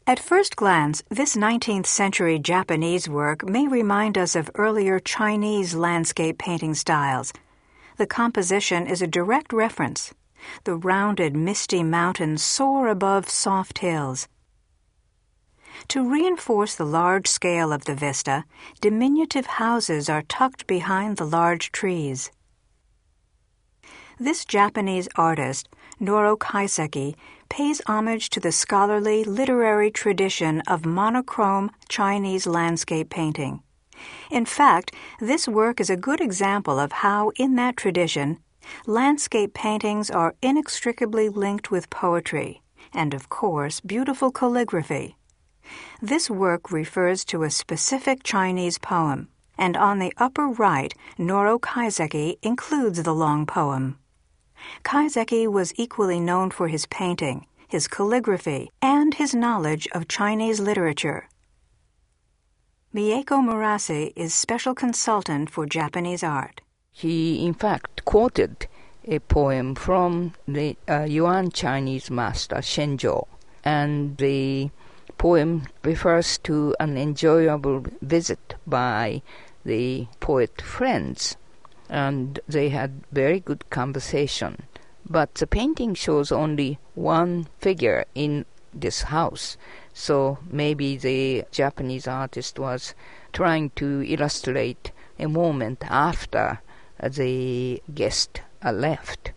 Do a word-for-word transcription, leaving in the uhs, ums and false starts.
At first glance, this nineteenth century Japanese work may remind us of earlier Chinese landscape painting styles. The composition is a direct reference. The rounded, misty mountains soar above soft hills. To reinforce the large scale of the vista, diminutive houses are tucked behind the large trees. This Japanese artist, Noro Kaiseki, pays homage to the scholarly literary tradition of monochrome Chinese landscape painting. In fact, this work is a good example of how, in that tradition, landscape paintings are inextricably linked with poetry and, of course, beautiful calligraphy. This work refers to a specific Chinese poem, and on the upper right, Noro Kaiseki includes the long poem. Kaiseki was equally known for his painting, his calligraphy, and his knowledge of Chinese literature. Mieko Murase is special consultant for Japanese art. He, in fact, quoted a poem from the uh, Yuan Chinese master Shenzhou, and the poem refers to an enjoyable visit by the poet friends, and they had very good conversation. But the painting shows only one figure in this house, so maybe the Japanese artist was trying to illustrate a moment after the guest left.